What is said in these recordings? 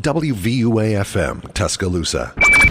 WVUA-FM, Tuscaloosa.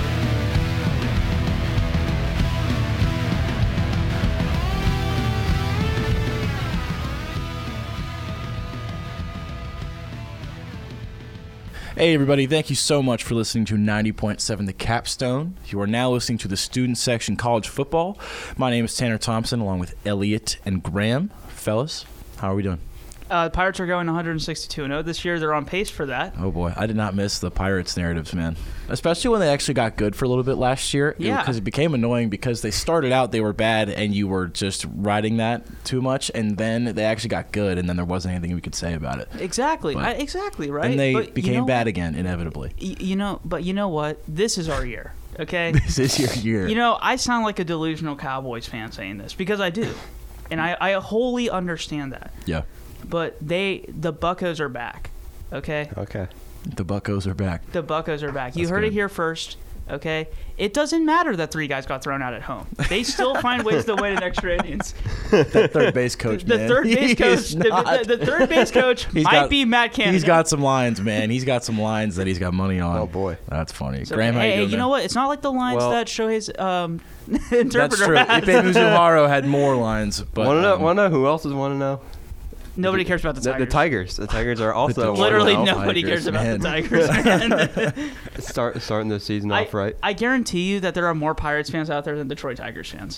Hey everybody, thank you so much for listening to 90.7 The Capstone. You are now listening to the Student Section College Football. My name is Tanner Thompson along with Elliot and Graham. Fellas, how are we doing? The Pirates are going 162-0 this year. They're on pace for that. Oh boy, I did not miss the Pirates narratives, man. Especially when they actually got good for a little bit last year. Yeah. Because it became annoying because they started out, they were bad, and you were just riding that too much, and then they actually got good, and then there wasn't anything we could say about it. Exactly. Exactly, right? And they but became bad again, inevitably. But you know what? This is our year, okay? This is your year. You know, I sound like a delusional Cowboys fan saying this, because I do. And I wholly understand that. Yeah. But the Buccos are back, okay? Okay. The Buccos are back. The Buccos are back. You That's heard good. it here first, okay? It doesn't matter that 3 guys got thrown out at home. They still find ways to win in extra innings. That third base coach, The man. third base He coach, is not- the third base coach might be Matt Canada. He's got some lines, man. He's got some lines that he's got money on. Oh, boy. That's funny. So, Graham, how hey, you doing, you know man? what? It's not like the lines Well- that Shohei's interpreter That's true. has. Ipe Mizuhara had more lines, but Want to know who else is want to know? Nobody cares about the Tigers. The Tigers. The Tigers are also Literally 1-0. nobody Tigers, cares about man. the Tigers, man. Starting the season off right. I guarantee you that there are more Pirates fans out there than Detroit Tigers fans.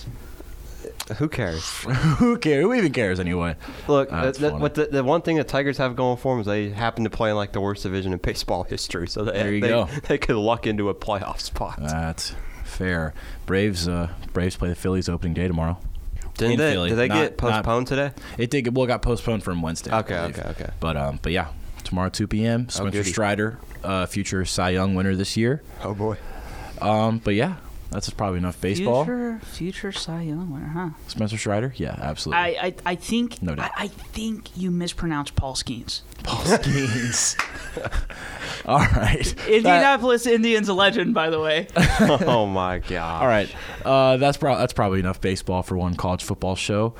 Who cares? who cares? Who even cares anyway? Look, That's funny. what the one thing the Tigers have going for them is they happen to play in like the worst division in baseball history, so There you go. they could luck into a playoff spot. That's fair. Braves play the Phillies opening day tomorrow. Did they get postponed today? It did. Well, it got postponed from Wednesday. I Okay. believe. But yeah, tomorrow 2 p.m. Spencer goody. Strider, future Cy Young winner this year. Oh boy. But yeah, that's probably enough baseball. Future Cy Young winner, huh? Spencer Strider? Yeah, absolutely. I think No doubt. I think you mispronounced Paul Skeens. Paul Skeens. All right. Indianapolis Indians a legend, by the way. Oh my god. All right. That's probably enough baseball for one college football show.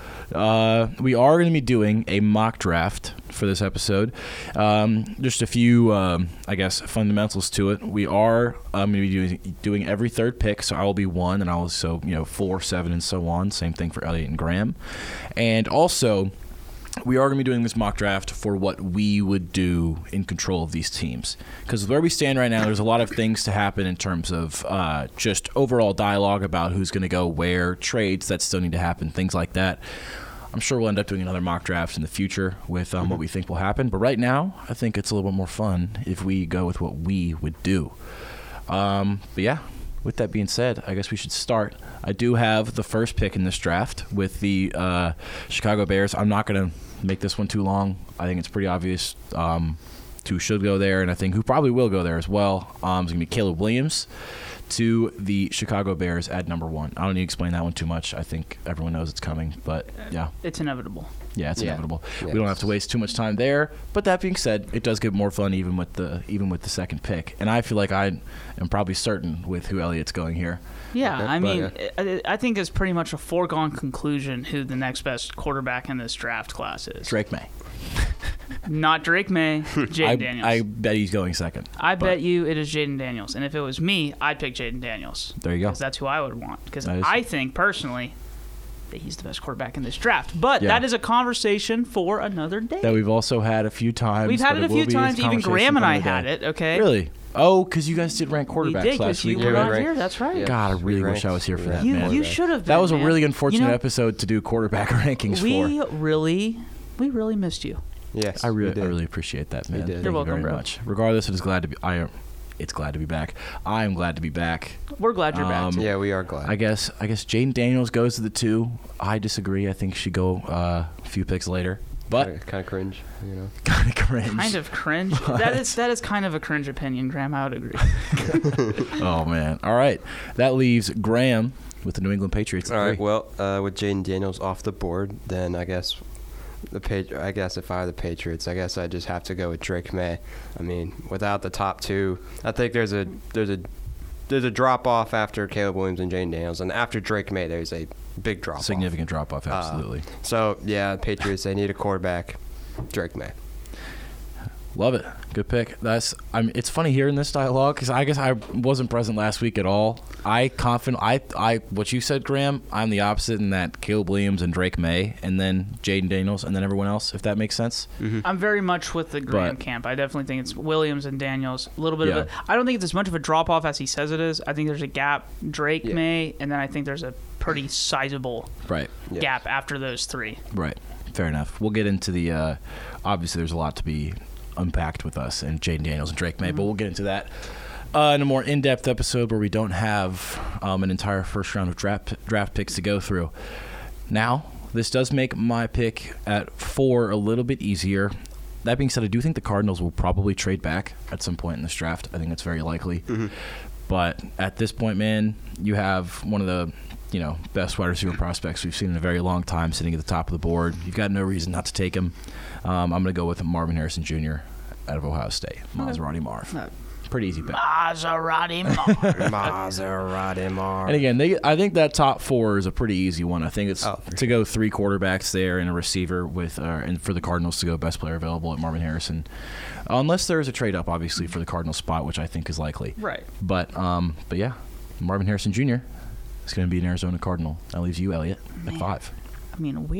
We are going to be doing a mock draft for this episode. Just a few, I guess, fundamentals to it. We are going to be doing every third pick, so I will be 1, and I'll also 4, 7, and so on. Same thing for Elliot and Graham. And also, we are going to be doing this mock draft for what we would do in control of these teams. Because where we stand right now, there's a lot of things to happen in terms of just overall dialogue about who's going to go where, trades that still need to happen, things like that. I'm sure we'll end up doing another mock draft in the future with what we think will happen. But right now, I think it's a little bit more fun if we go with what we would do. But yeah, with that being said, I guess we should start. I do have the first pick in this draft with the Chicago Bears. I'm not going to make this one too long. I think it's pretty obvious who should go there, and I think who probably will go there as well. It's going to be Caleb Williams to the Chicago Bears at number 1. I don't need to explain that one too much. I think everyone knows it's coming, but yeah. It's inevitable. Yeah, it's inevitable. Yeah. We don't have to waste too much time there. But that being said, it does get more fun even with the second pick. And I feel like I am probably certain with who Elliot's going here. Yeah, Okay, I mean, yeah. I think it's pretty much a foregone conclusion who the next best quarterback in this draft class is. Drake May. Not Drake May, Jaden Daniels. I bet he's going second. I bet you it is Jaden Daniels. And if it was me, I'd pick Jaden Daniels. There you go. Because that's who I would want. Because That is- I think, personally, that he's the best quarterback in this draft. But Yeah. that is a conversation for another day. That we've also had a few times. We've had but it a will few be times. Even conversation Graham and for I another had day. it, okay? Really? Oh, because you guys did rank We quarterbacks did, last because you week. were Yeah, not we here. ranked- That's right. yeah. God, I really We wish I ranked- was here for we that, ranked man. You should have been, That was a man. really unfortunate You know, episode to do quarterback rankings we for. really missed you. Yes. I we did. really appreciate that, man. did. Thank You're you welcome, very bro. much. Regardless, it's glad to be. It's glad to be back. I am glad to be back. We're glad you're back. Yeah, we are glad. I guess Jaden Daniels goes to the 2. I disagree. I think she go a few picks later, but kind of cringe, you know. kind of cringe. Kind of cringe. That is kind of a cringe opinion, Graham. I would agree. Oh man. All right, that leaves Graham with the New England Patriots. All right. Well, with Jaden Daniels off the board, then I guess if I were the Patriots, I guess I just have to go with Drake May. I mean, without the top 2, I think there's a drop off after Caleb Williams and Jaden Daniels, and after Drake May, there's a big drop off. Significant drop off. Absolutely. So yeah, Patriots, they need a quarterback. Drake May. Love it. Good pick. It's funny hearing this dialogue because I guess I wasn't present last week at all. What you said, Graham, I'm the opposite in that Caleb Williams and Drake May, and then Jaden Daniels, and then everyone else, if that makes sense. Mm-hmm. I'm very much with the Graham camp. I definitely think it's Williams and Daniels. A little bit of it. I don't think it's as much of a drop-off as he says it is. I think there's a gap, Drake May, and then I think there's a pretty sizable gap after those three. Right. Fair enough. We'll get into the obviously there's a lot to be unpacked with us and Jaden Daniels and Drake May, but we'll get into that in a more in-depth episode where we don't have an entire first round of draft picks to go through. Now, this does make my pick at 4 a little bit easier. That being said, I do think the Cardinals will probably trade back at some point in this draft. I think that's very likely. Mm-hmm. But at this point, man, you have one of the best wide receiver prospects we've seen in a very long time sitting at the top of the board. You've got no reason not to take him. I'm going to go with Marvin Harrison Jr. out of Ohio State. Maserati Marv. Pretty easy pick. Maserati Marv. Maserati Marv. And again, I think that top 4 is a pretty easy one. I think it's to go 3 quarterbacks there and a receiver with, and for the Cardinals to go best player available at Marvin Harrison. Unless there's a trade up, obviously, for the Cardinals spot, which I think is likely. Right. But yeah, Marvin Harrison Jr. is going to be an Arizona Cardinal. That leaves you, Elliot, at 5. I mean,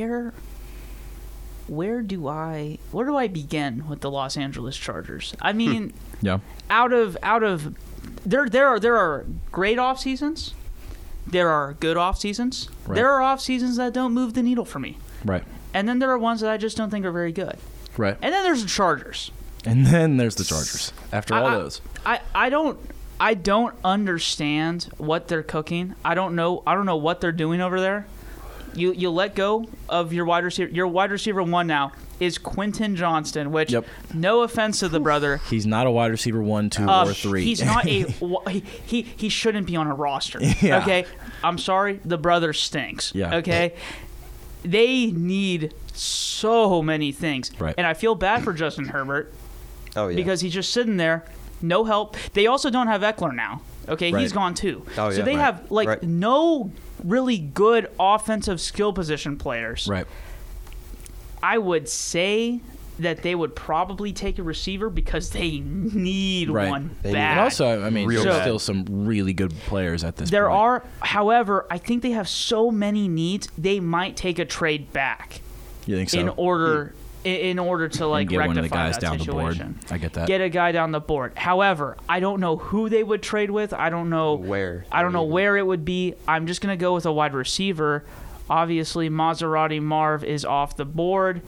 where do I begin with the Los Angeles Chargers? I mean, out of there are great off seasons, there are good off seasons, there are off seasons that don't move the needle for me, right? And then there are ones that I just don't think are very good, right? And then there's the Chargers, After all those, I don't understand what they're cooking. I don't know what they're doing over there. You let go of your wide receiver. Your wide receiver 1 now is Quentin Johnston, which, no offense to the brother, he's not a wide receiver 1, 2, or 3. He's not he shouldn't be on a roster. Yeah. Okay, I'm sorry, the brother stinks. Yeah. Okay, they need so many things, and I feel bad for Justin Herbert. Oh yeah, because he's just sitting there, no help. They also don't have Eckler now. Okay, he's gone too. Oh, so they have no really good offensive skill position players. Right. I would say that they would probably take a receiver because they need one bad. And also, I mean, there's still some really good players at this point. There are, however, I think they have so many needs, they might take a trade back. You think so? In order to like get rectify one of the guys that down situation. The board. I get that. Get a guy down the board. However, I don't know who they would trade with. I don't know where. I don't know where it would be. I'm just gonna go with a wide receiver. Obviously, Maserati Marv is off the board.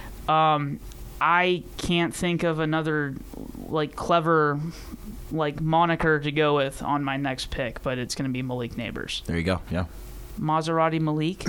I can't think of another clever moniker to go with on my next pick, but it's gonna be Malik Neighbors. There you go. Yeah. Maserati Malik.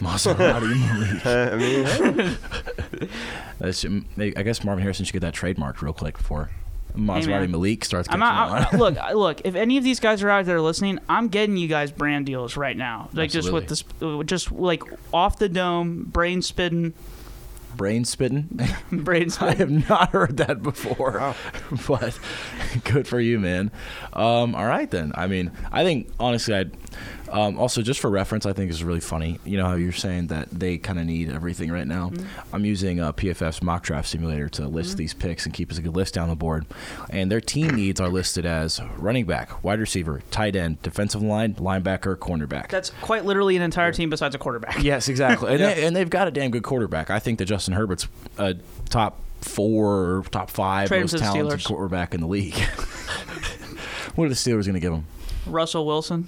I guess Marvin Harrison should get that trademarked real quick before Maserati Malik starts getting Look, if any of these guys are out there listening, I'm getting you guys brand deals right now. Just with this, just off the dome, brain spitting. Brain spitting? Brain spitting. I have not heard that before, but good for you, man. All right, then. I mean, I think, honestly, also, just for reference, I think it's really funny. You know how you're saying that they kind of need everything right now? Mm-hmm. I'm using PFF's mock draft simulator to list these picks and keep us a good list down the board. And their team needs are listed as running back, wide receiver, tight end, defensive line, linebacker, cornerback. That's quite literally an entire team besides a quarterback. Yes, exactly. And they've got a damn good quarterback. I think that Justin Herbert's a top 4 or top 5 most talented quarterback in the league. What are the Steelers going to give him? Russell Wilson.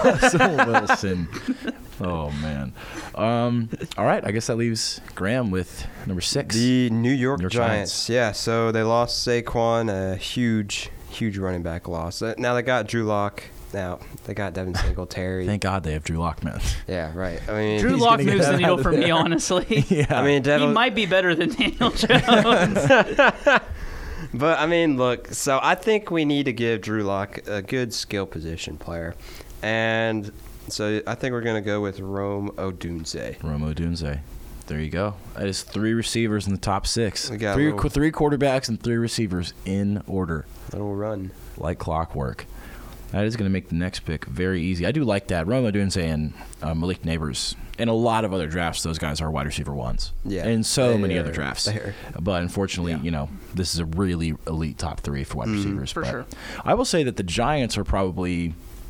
Oh, man. All right. I guess that leaves Graham with number 6. The New York Giants. Yeah, so they lost Saquon, a huge running back loss. Now they got Drew Lock. Now they got Devin Singletary. Thank God they have Drew Lock, man. Yeah, right. I mean, Drew Lock moves the needle for me, honestly. Yeah. I mean, he might be better than Daniel Jones. But, I mean, look, so I think we need to give Drew Lock a good skill position player. And so I think we're going to go with Rome Odunze. There you go. That is 3 receivers in the top 6. We got 3 quarterbacks and 3 receivers in order. Little run. Like clockwork. That is going to make the next pick very easy. I do like that. Rome Odunze and Malik Neighbors. In a lot of other drafts, those guys are wide receiver ones. Yeah. In so many They other are. drafts. They are. But unfortunately, this is a really elite top 3 for wide receivers. For But sure. I will say that the Giants are probably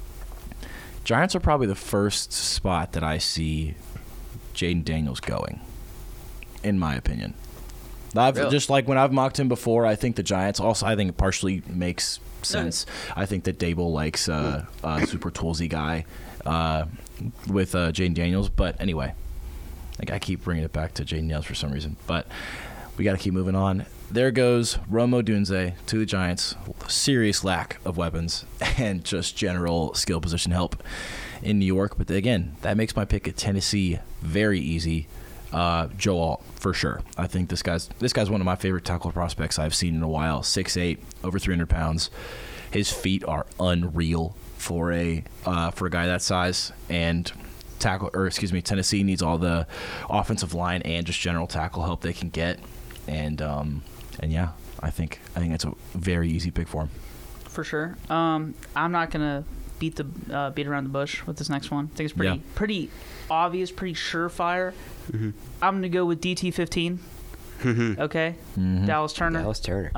the first spot that I see Jaden Daniels going, in my opinion. Really? Just like when I've mocked him before, I think the Giants also, I think it partially makes sense. I think that Dable likes a super toolsy guy with Jaden Daniels. But anyway, like I keep bringing it back to Jaden Daniels for some reason. But we got to keep moving on. There goes Rome Odunze to the Giants. Serious lack of weapons and just general skill position help in New York. But again, that makes my pick at Tennessee very easy. Joe Alt, for sure. I think this guy's one of my favorite tackle prospects I've seen in a while. 6'8", over 300 pounds. His feet are unreal for a guy that size. And Tennessee needs all the offensive line and just general tackle help they can get. And yeah, I think it's a very easy pick for him. For sure. I'm not gonna beat around the bush with this next one. I think it's pretty obvious, pretty surefire. Mm-hmm. I'm gonna go with DT15. Okay, Dallas Turner.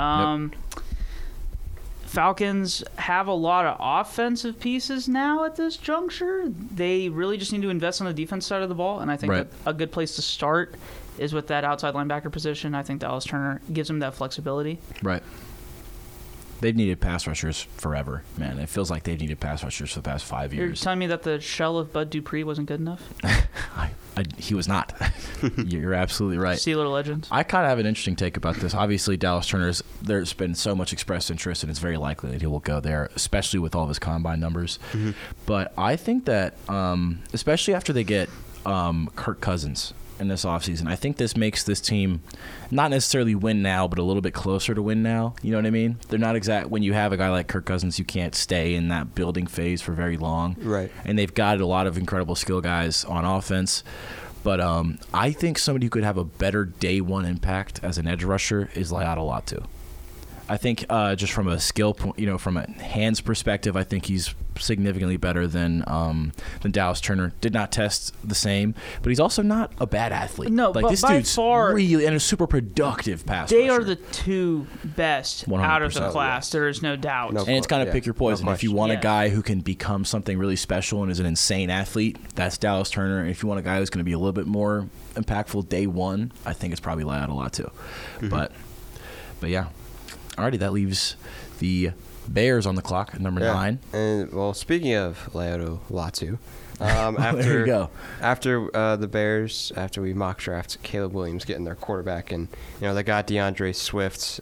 Falcons have a lot of offensive pieces now at this juncture. They really just need to invest on the defense side of the ball, and I think that a good place to start is with that outside linebacker position. I think Dallas Turner gives them that flexibility. Right. They've needed pass rushers forever, man. It feels like they've needed pass rushers for the past 5 years. You're telling me that the shell of Bud Dupree wasn't good enough? He was not. You're absolutely right. Steeler legend. I kind of have an interesting take about this. Obviously, Dallas Turner's, there's been so much expressed interest, and it's very likely that he will go there, especially with all of his combine numbers. Mm-hmm. But I think that, especially after they get Kirk Cousins in this offseason, I think this makes this team not necessarily win now, but a little bit closer to win now. You know what I mean? They're not exact. When you have a guy like Kirk Cousins, you can't stay in that building phase for very long. Right. And they've got a lot of incredible skill guys on offense. But I think somebody who could have a better day one impact as an edge rusher is Laiatu Latu. I think just from a skill point, from a hands perspective, I think he's significantly better than Dallas Turner. Did not test the same, but he's also not a bad athlete. No, like but this by dude's far, really and a super productive pass They rusher. are the two best 100%. out of the class. There is no doubt. And it's kind of pick your poison. No If you want a Yes. guy who can become something really special and is an insane athlete, that's Dallas Turner. And if you want a guy who's going to be a little bit more impactful day one, I think it's probably Laiatu Latu. Mm-hmm. But yeah. Alrighty, that leaves the Bears on the clock at number 9. And well, speaking of Laiatu Latu, after there you go. After the Bears, after we mock draft Caleb Williams getting their quarterback, and they got DeAndre Swift,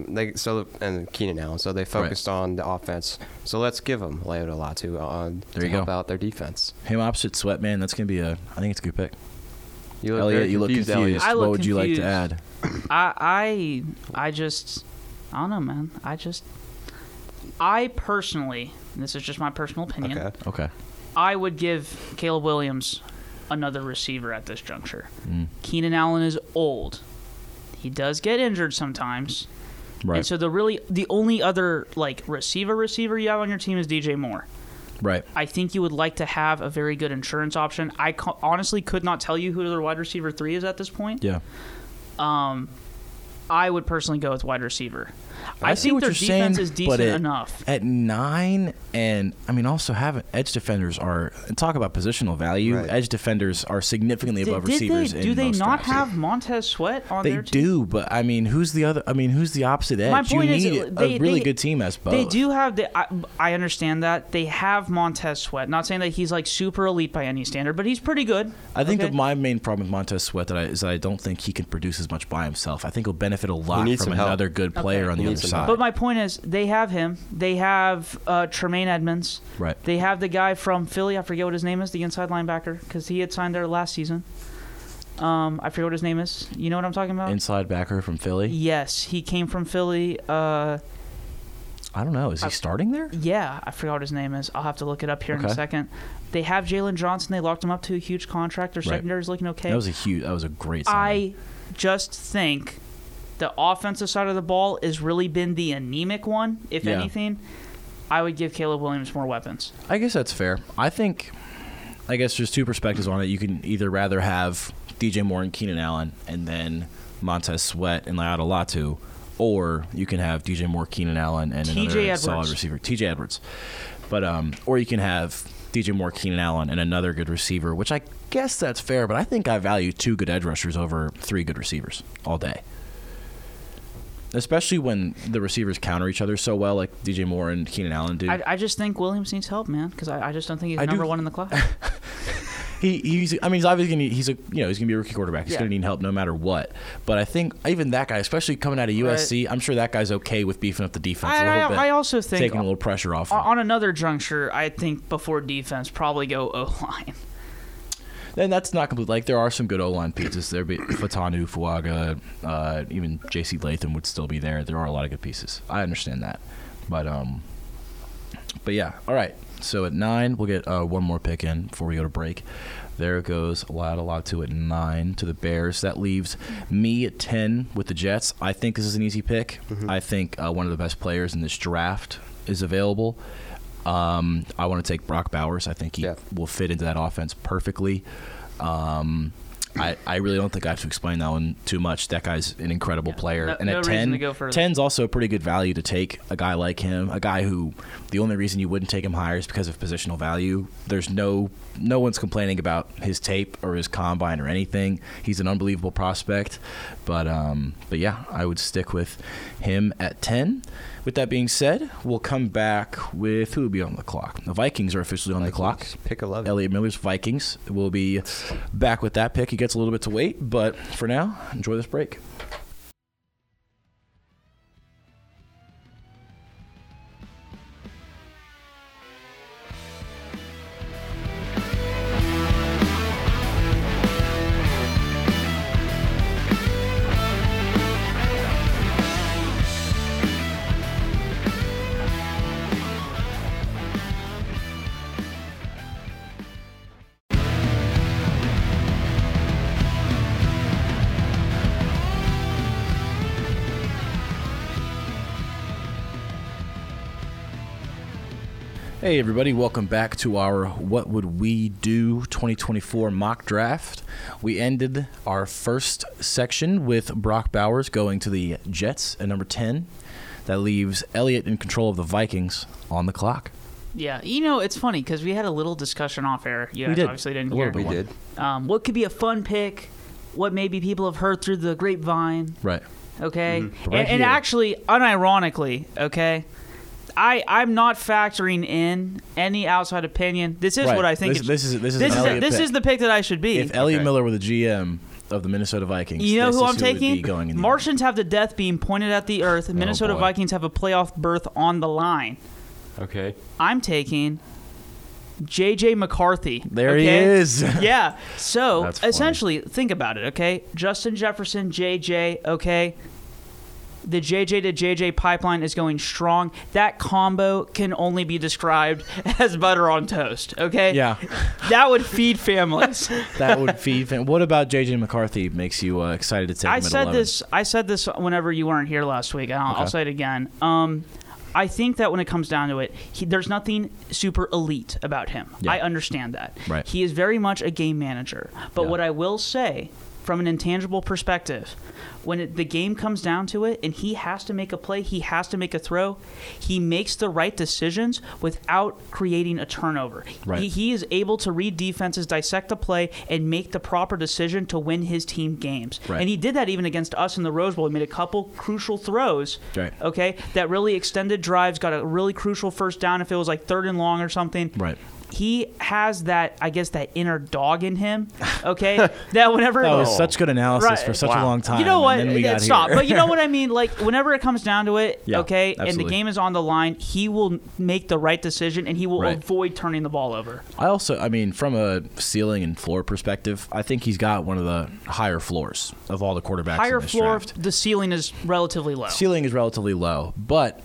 and Keenan Allen, so they focused on the offense. So let's give them Laiatu Latu to help out their defense. Him opposite Sweat, man. That's gonna be I think it's a good pick. You look Elliot, you look confused. Elliot. I look what would you like to confused. add? I don't know, man. I personally, and this is just my personal opinion, Okay. I would give Caleb Williams another receiver at this juncture. Keenan Allen is old. He does get injured sometimes. Right. And so the only other receiver you have on your team is DJ Moore. Right. I think you would like to have a very good insurance option. I honestly could not tell you who their wide receiver 3 is at this point. Yeah. I would personally go with wide receiver. I see think what their you're defense saying, is decent but enough. At 9, and also having edge defenders and talk about positional value. Right. Edge defenders are significantly above receivers. Do they most not drafts. have Montez Sweat on They their team? do, but who's the other? Who's the opposite edge? My point is, need a really good team as both. They do have I understand that they have Montez Sweat. Not saying that he's super elite by any standard, but he's pretty good. I think that my main problem with Montez Sweat is that I don't think he can produce as much by himself. I think he'll benefit a lot from another good player on the other side. But my point is, they have him. They have Tremaine Edmonds. Right. They have the guy from Philly. I forget what his name is, the inside linebacker, because he had signed there last season. I forget what his name is. You know what I'm talking about? Inside backer from Philly? Yes, he came from Philly. I don't know. Is he starting there? Yeah, I forgot what his name is. I'll have to look it up here in a second. They have Jalen Johnson. They locked him up to a huge contract. Their secondary is looking okay. That was a great signing. I just think the offensive side of the ball has really been the anemic one, if anything. I would give Caleb Williams more weapons. I guess that's fair. I guess there's two perspectives on it. You can either rather have DJ Moore and Keenan Allen and then Montez Sweat and Laiatu Latu, or you can have DJ Moore, Keenan Allen, and another solid receiver, TJ Edwards. But or you can have DJ Moore, Keenan Allen, and another good receiver, which I guess that's fair, but I think I value 2 good edge rushers over 3 good receivers all day. Especially when the receivers counter each other so well, like DJ Moore and Keenan Allen do. I just think Williams needs help, man, because I just don't think he's number one in the class. He's obviously gonna he's gonna be a rookie quarterback. He's gonna need help no matter what. But I think even that guy, especially coming out of USC, I'm sure that guy's okay with beefing up the defense a little bit. I also think taking a little pressure off. On another juncture, I think before defense, probably go O-line. And that's not complete. Like, there are some good O-line pieces. There be Fatanu, Fuaga, even J.C. Latham would still be there. There are a lot of good pieces. I understand that. But yeah. All right. So at 9, we'll get one more pick in before we go to break. There goes Laiatu at 9 to the Bears. That leaves me at 10 with the Jets. I think this is an easy pick. Mm-hmm. I think one of the best players in this draft is available. I want to take Brock Bowers. I think he will fit into that offense perfectly. I really don't think I have to explain that one too much. That guy's an incredible player. And at 10, 10's also a pretty good value to take a guy like him, a guy who the only reason you wouldn't take him higher is because of positional value. There's no one's complaining about his tape or his combine or anything. He's an unbelievable prospect. But yeah, I would stick with him at 10. With that being said, we'll come back with who will be on the clock. The Vikings are officially on the clock. Pick 11. Elliot Miller's Vikings will be back with that pick. He gets a little bit to wait, but for now, enjoy this break. Hey everybody, welcome back to our What Would We Do 2024 mock draft. We ended our first section with Brock Bowers going to the Jets at number 10. That leaves Elliot in control of the Vikings on the clock. Yeah, it's funny because we had a little discussion off air. You guys obviously didn't hear. We did. What could be a fun pick? What maybe people have heard through the grapevine? Right. Okay. Mm-hmm. And actually, unironically, okay, I'm not factoring in any outside opinion. This is what I think. This is the pick that I should be. If Elliot Miller were the GM of the Minnesota Vikings, you know who I'm taking? Going Martians have the death beam pointed at the earth. Minnesota Vikings have a playoff berth on the line. Okay. I'm taking J.J. McCarthy. There he is. Yeah. So essentially, think about it. Okay, Justin Jefferson, J.J. Okay. The JJ to JJ pipeline is going strong. That combo can only be described as butter on toast, okay? Yeah. That would feed families. What about JJ McCarthy makes you excited to take him at 11? I said this whenever you weren't here last week. I'll say it again. I think that when it comes down to it, there's nothing super elite about him. Yeah. I understand that. Right. He is very much a game manager. But what I will say, from an intangible perspective, when the game comes down to it and he has to make a play, he has to make a throw, he makes the right decisions without creating a turnover. Right. He is able to read defenses, dissect a play, and make the proper decision to win his team games. Right. And he did that even against us in the Rose Bowl. He made a couple crucial throws, okay, that really extended drives, got a really crucial first down if it was like 3rd and long or something. Right. He has that, I guess, that inner dog in him, okay? That whenever... That was such good analysis for such a long time. You know what? Stop. Here. But you know what I mean? Like, whenever it comes down to it, okay, absolutely. and the game is on the line, he will make the right decision, and he will avoid turning the ball over. From a ceiling and floor perspective, I think he's got one of the higher floors of all the quarterbacks in this draft. The ceiling is relatively low. Ceiling is relatively low. But,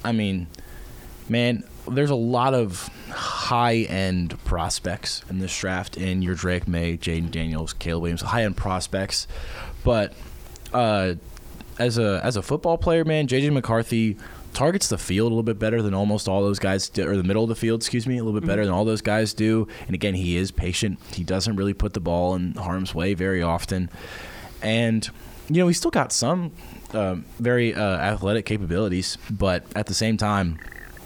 man, there's a lot of high-end prospects in this draft in your Drake May, Jaden Daniels, Caleb Williams, high-end prospects. But as a football player, man, J.J. McCarthy targets the field a little bit better than almost all those guys do, or the middle of the field, excuse me, a little bit better than all those guys do. And again, he is patient. He doesn't really put the ball in harm's way very often. And, he's still got some very athletic capabilities, but at the same time,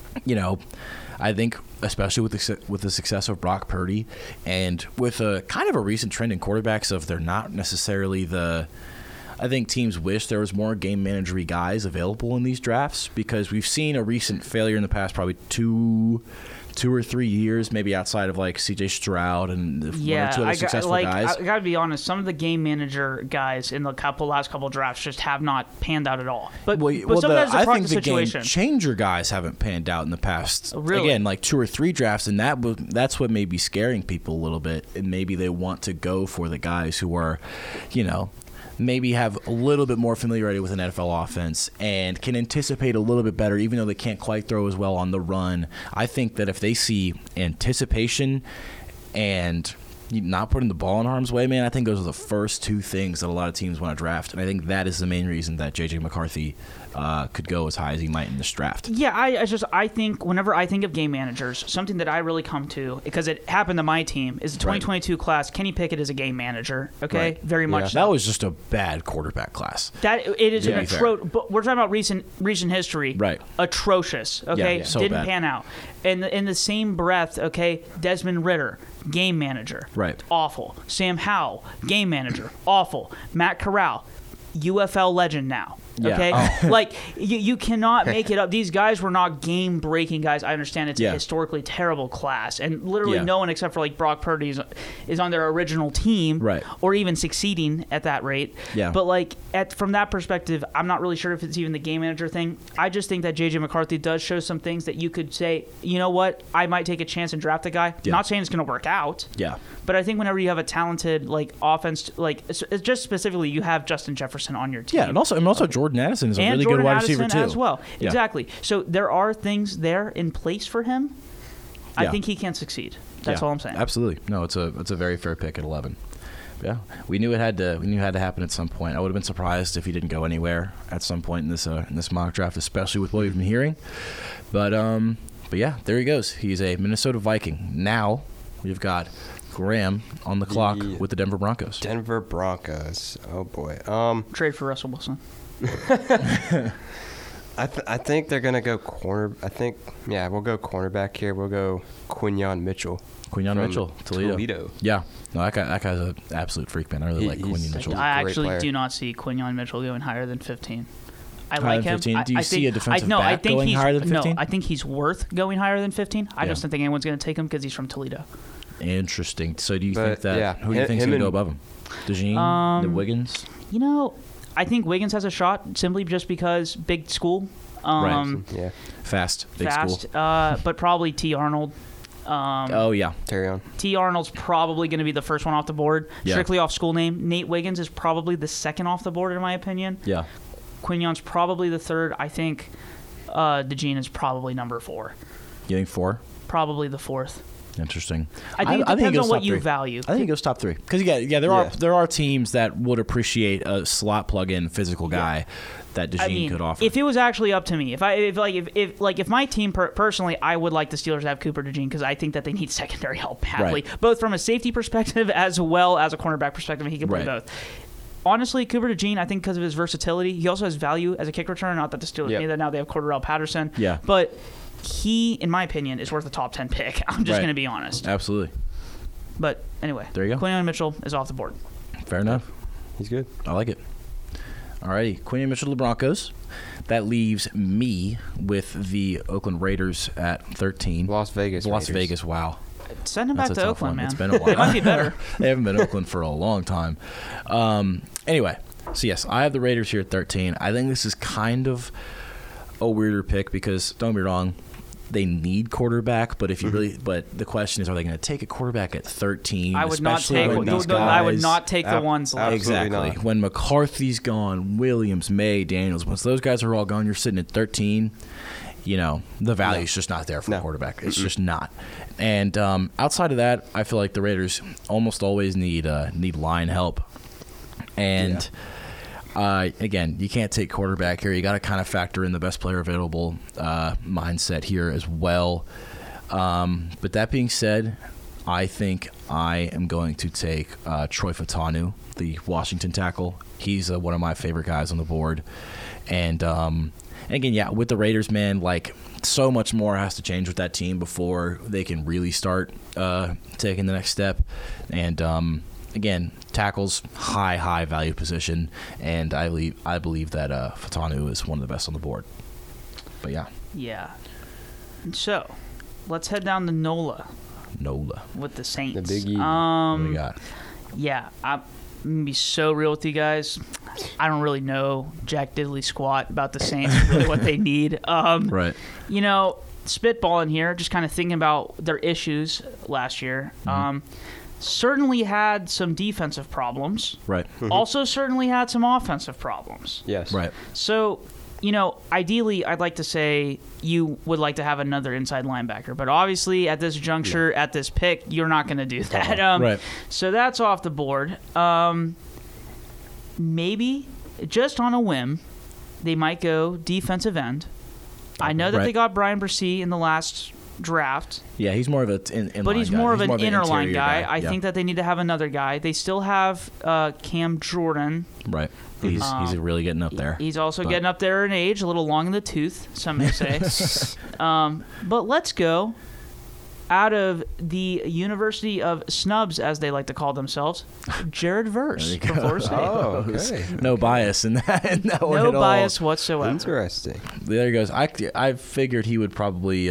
I think especially with the success of Brock Purdy and with a kind of a recent trend in quarterbacks of they're not necessarily I think teams wish there was more game managery guys available in these drafts because we've seen a recent failure in the past probably two or 3 years, maybe outside of like C.J. Stroud and one or two other successful guys. I gotta be honest, some of the game manager guys in the last couple drafts just have not panned out at all. But sometimes I think the game changer guys haven't panned out in the past. Really? Again, like 2 or 3 drafts, and that's what may be scaring people a little bit, and maybe they want to go for the guys who are, maybe have a little bit more familiarity with an NFL offense and can anticipate a little bit better, even though they can't quite throw as well on the run. I think that if they see anticipation and not putting the ball in harm's way, man, I think those are the first 2 things that a lot of teams want to draft. And I think that is the main reason that J.J. McCarthy could go as high as he might in this draft. Yeah, I think whenever I think of game managers, something that I really come to, because it happened to my team, is the 2022 class. Kenny Pickett is a game manager, okay? Right. Very much so. That was just a bad quarterback class. It is but we're talking about recent history. Right. Atrocious, okay? Yeah, so didn't bad. pan out. And in the same breath, okay, Desmond Ridder, game manager. Right. Awful. Sam Howell, game manager. Awful. Matt Corral, UFL legend now. Okay, like you cannot make it up. These guys were not game-breaking guys. I understand it's a historically terrible class, and literally no one except for like Brock Purdy is on their original team, right, or even succeeding at that rate. Yeah. But like from that perspective, I'm not really sure if it's even the game manager thing. I just think that J.J. McCarthy does show some things that you could say, you know what, I might take a chance and draft a guy. Yeah. Not saying it's going to work out. Yeah. But I think whenever you have a talented like offense, like it's just specifically you have Justin Jefferson on your team. Yeah, and also Jordan Addison is a really Jordan good wide Addison receiver too. as well. Yeah. Exactly. So there are things there in place for him. I Yeah. think he can succeed. That's all I'm saying. Absolutely. No, it's a very fair pick at 11. Yeah, we knew it had to happen at some point. I would have been surprised if he didn't go anywhere at some point in this mock draft, especially with what we've been hearing. But yeah, there he goes. He's a Minnesota Viking. Now we've got Graham on the clock with the Denver Broncos. Denver Broncos. Oh boy. Trade for Russell Wilson. I think they're gonna go corner. We'll go cornerback here. We'll go Quinyon Mitchell. Toledo. Yeah, no, that guy's an absolute freak, man. I really like Quinyon Mitchell. I actually do not see Quinyon Mitchell going higher than 15. I higher like him. 15? Do you see a defensive back back going higher than 15? No, I think he's worth going higher than 15. I just don't think anyone's going to take him because he's from Toledo. Interesting. So do you think that? Who do you think is going to go above him? DeJean, Wiggins. I think Wiggins has a shot simply just because big school. Right. Yeah. Fast. Big school. But probably T. Arnold. Terrion. T. Arnold's probably going to be the first one off the board, strictly off school name. Nate Wiggins is probably the second off the board, in my opinion. Yeah. Quinyon's probably the third. I think DeJean is probably number 4. You think 4? Probably the 4th. Interesting. I think it depends on what you value. I think it goes top 3 because there are teams that would appreciate a slot plug-in physical guy that DeJean could offer. If it was actually up to me, if my team personally, I would like the Steelers to have Cooper DeJean because I think that they need secondary help badly, both from a safety perspective as well as a cornerback perspective. He can play both. Honestly, Cooper DeJean, I think because of his versatility, he also has value as a kick returner. Not that the Steelers need that now; they have Cordarrelle Patterson. Yeah, but he, in my opinion, is worth a top 10 pick. I'm just going to be honest. Absolutely. But anyway, there you go. Quinyon Mitchell is off the board. Fair enough. He's good. I like it. Alrighty, Quinyon Mitchell to the Broncos. That leaves me with the Oakland Raiders at 13. Las Vegas. Wow. Send him back to Oakland, man. It's been a while. It might be better. They haven't been in Oakland for a long time. Anyway, so yes, I have the Raiders here at 13. I think this is kind of a weirder pick because, don't get me wrong, they need quarterback, but if you but the question is, are they going to take a quarterback at 13? I would not take the ones left. Exactly. Not. When McCarthy's gone, Williams, May, Daniels, once those guys are all gone, you're sitting at 13. The value is just not there for a quarterback. It's just not. And outside of that, I feel like the Raiders almost always need line help. And Again, you can't take quarterback here. You got to kind of factor in the best player available mindset here as well. But that being said, I think I am going to take Troy Fautanu, the Washington tackle. He's one of my favorite guys on the board. And again, yeah, with the Raiders, man, like so much more has to change with that team before they can really start taking the next step. And again, tackles, high value position, and I believe that Fautanu is one of the best on the board. But yeah. Yeah. So, let's head down to NOLA with the Saints. The Big E. What do we got? Yeah, I'm going to be so real with you guys. I don't really know jack diddly squat about the Saints, really what they need. Right. You know, spitballing here, just kind of thinking about their issues last year. Certainly had some defensive problems. Right. Also certainly had some offensive problems. Yes. Right. So, you know, ideally, I'd like to say you would like to have another inside linebacker. But obviously, at this juncture, at this pick, you're not going to do that. Right. So that's off the board. Maybe, just on a whim, they might go defensive end. I know that they got Brian Bresee in the last draft. Yeah, he's more of but he's more of an inner line guy. I Yeah. think that they need to have another guy. They still have Cam Jordan. Right. He's really getting up there. He's also getting up there in age, a little long in the tooth, some may say. But let's go out of the University of Snubs, as they like to call themselves, Jared Verse from Florida State. Oh, okay. No bias in that one No at all. bias whatsoever. Interesting. There he goes. I figured he would probably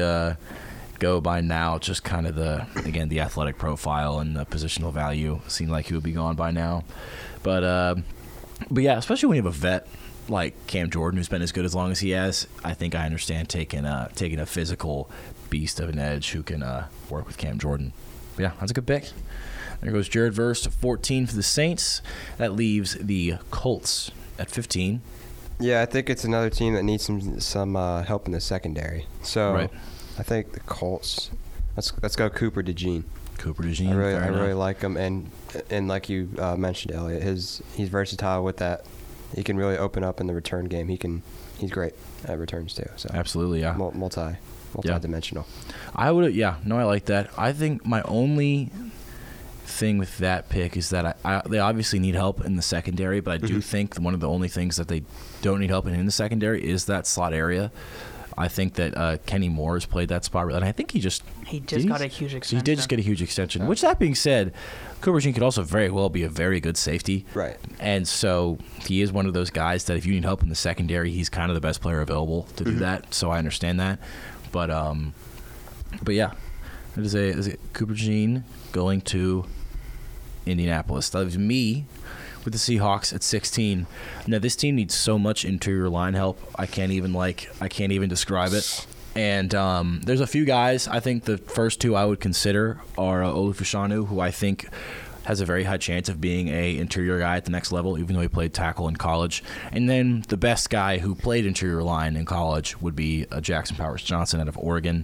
go by now. Just kind of the athletic profile and the positional value seemed like he would be gone by now. But yeah, especially when you have a vet like Cam Jordan who's been as good as long as he has, I think I understand taking a physical beast of an edge who can work with Cam Jordan. But yeah, that's a good pick. There goes Jared Verse, 14 for the Saints. That leaves the Colts at 15. Yeah, I think it's another team that needs some help in the secondary. So Right. I think the Colts. Let's go Cooper DeJean. Cooper DeJean. I really like him, and like you mentioned, Elliot, he's versatile with that. He can really open up in the return game. He's great at returns too. So Absolutely, yeah. multi-dimensional. I like that. I think my only thing with that pick is that they obviously need help in the secondary, but I do think one of the only things that they don't need help in the secondary is that slot area. I think that Kenny Moore has played that spot, and I think he just got a huge extension. He did just get a huge extension. Which, that being said, Cooper DeJean could also very well be a very good safety. Right. And so he is one of those guys that if you need help in the secondary, he's kind of the best player available to do that. So I understand that. But yeah, is it Cooper DeJean going to Indianapolis? That leaves me with the Seahawks at 16. Now this team needs so much interior line help. I can't even describe it. And there's a few guys. I think the first two I would consider are Olu Fashanu, who I think has a very high chance of being a interior guy at the next level, even though he played tackle in college. And then the best guy who played interior line in college would be Jackson Powers Johnson out of Oregon.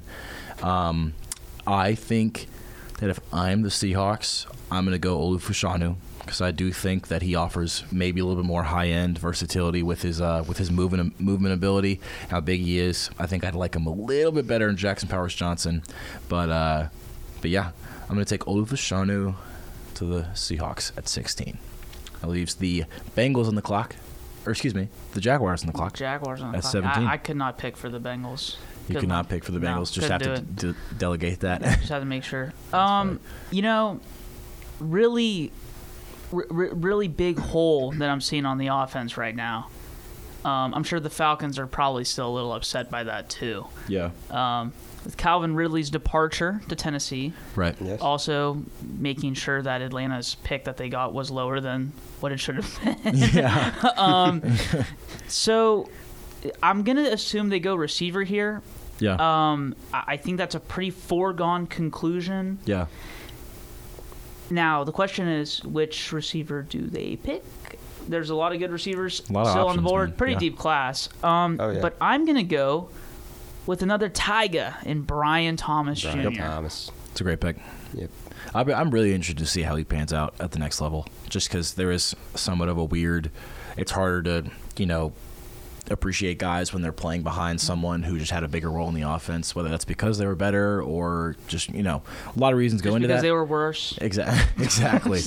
I think that if I'm the Seahawks, I'm going to go Olu Fashanu, because I do think that he offers maybe a little bit more high-end versatility with his movement ability, how big he is. I think I'd like him a little bit better than Jackson Powers Johnson. But yeah, I'm going to take Olu Fashanu to the Seahawks at 16. That leaves the Bengals on the clock. Or excuse me, the Jaguars on the clock. Jaguars on the at clock. 17. I could not pick for the Bengals. You could not pick for the Bengals. Just have to delegate that. Just have to make sure. You know, really big hole that I'm seeing on the offense right now. I'm sure the Falcons are probably still a little upset by that too. Yeah. With Calvin Ridley's departure to Tennessee, Right. Yes. also making sure that Atlanta's pick that they got was lower than what it should have been. Yeah. So I'm going to assume they go receiver here. Yeah. I think that's a pretty foregone conclusion. Yeah. Now, the question is, which receiver do they pick? There's a lot of good receivers A lot of still on the options, board. man. Pretty Yeah. deep class. Yeah. But I'm going to go with another Tyga in Brian Thomas Brian Jr. Thomas. It's a great pick. Yep. I'm really interested to see how he pans out at the next level, just because there is somewhat of a weird it's harder to, appreciate guys when they're playing behind someone who just had a bigger role in the offense, whether that's because they were better or just, a lot of reasons go into that. Because they were worse. Exactly.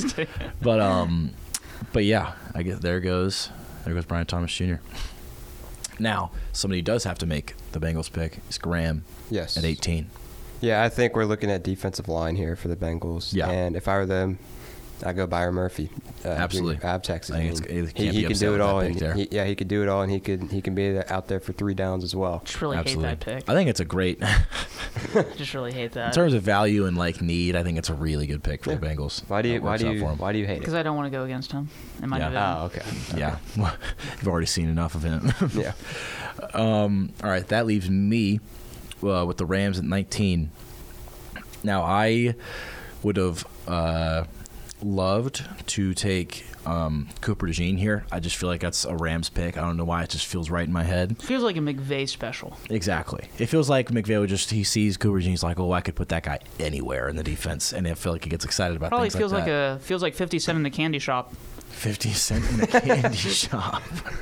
But yeah, I guess there goes Brian Thomas Jr. Now, somebody who does have to make the Bengals pick is Graham. Yes. At 18. Yeah, I think we're looking at defensive line here for the Bengals. Yeah. And if I were them, I'd go Byron Murphy. Absolutely. Out of Texas. I think he can do it all. And he could do it all, and he can be out there for 3 downs as well. Just really Absolutely. hate that pick. I think it's a great. Just really hate that. In terms of value and need, I think it's a really good pick for the Bengals. Why do you hate it? Because I don't want to go against him in my division. Oh, okay. Yeah, you've already seen enough of him. Yeah. All right, that leaves me with the Rams at 19. Now, I would have loved to take Cooper DeJean here. I just feel like that's a Rams pick. I don't know why. It just feels right in my head. It feels like a McVay special. Exactly. It feels like McVay would he sees Cooper DeJean, he's like, I could put that guy anywhere in the defense, and I feel like he gets excited about Probably things like that. feels like 50 Cent in the candy shop. 50 Cent in the candy shop.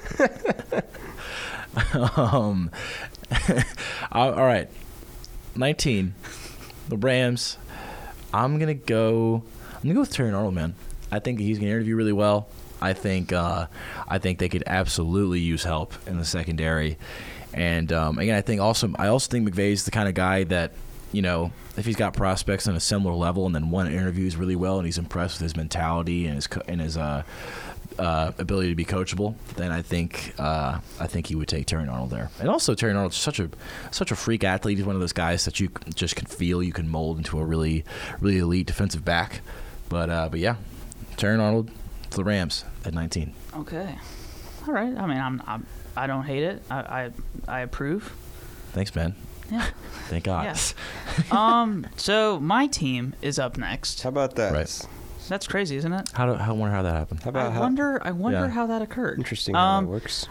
All right, 19. The Rams. I'm gonna go with Terry Arnold, man. I think he's gonna interview really well. I think they could absolutely use help in the secondary. And again, I also think McVay's the kind of guy that, if he's got prospects on a similar level and then one interviews really well and he's impressed with his mentality and his ability to be coachable, then I think he would take Terry Arnold there. And also, Terry Arnold's such a freak athlete. He's one of those guys that you just can feel you can mold into a really, really elite defensive back. But yeah, Terry Arnold to the Rams at 19. Okay, all right. I mean, I don't hate it. I approve. Thanks, man. Yeah. Thank God. Yes. So my team is up next. How about that? Right. That's crazy, isn't it? I wonder how that happened. How about I wonder how that occurred. Interesting how that works.